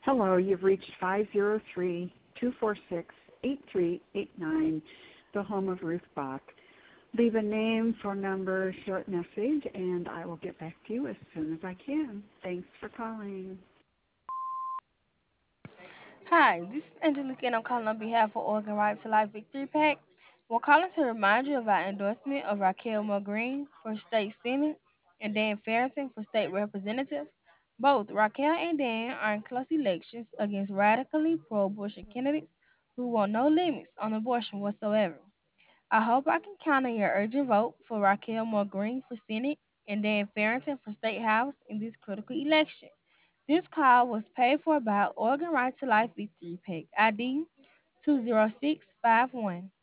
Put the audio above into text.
Hello, you've reached 503-246-8389, the home of Ruth Bach. Leave a name, phone number, short message, and I will get back to you as soon as I can. Thanks for calling. Hi, this is Angelique, and I'm calling on behalf of Oregon Right to Life Victory PAC. We're calling to remind you of our endorsement of Raquel Green for state senate and Dan Farrington for state representative. Both Raquel and Dan are in close elections against radically pro-abortion candidates who want no limits on abortion whatsoever. I hope I can count on your urgent vote for Raquel Green for Senate and Dan Farrington for State House in this critical election. This call was paid for by Oregon Right to Life Victory PAC ID 20651.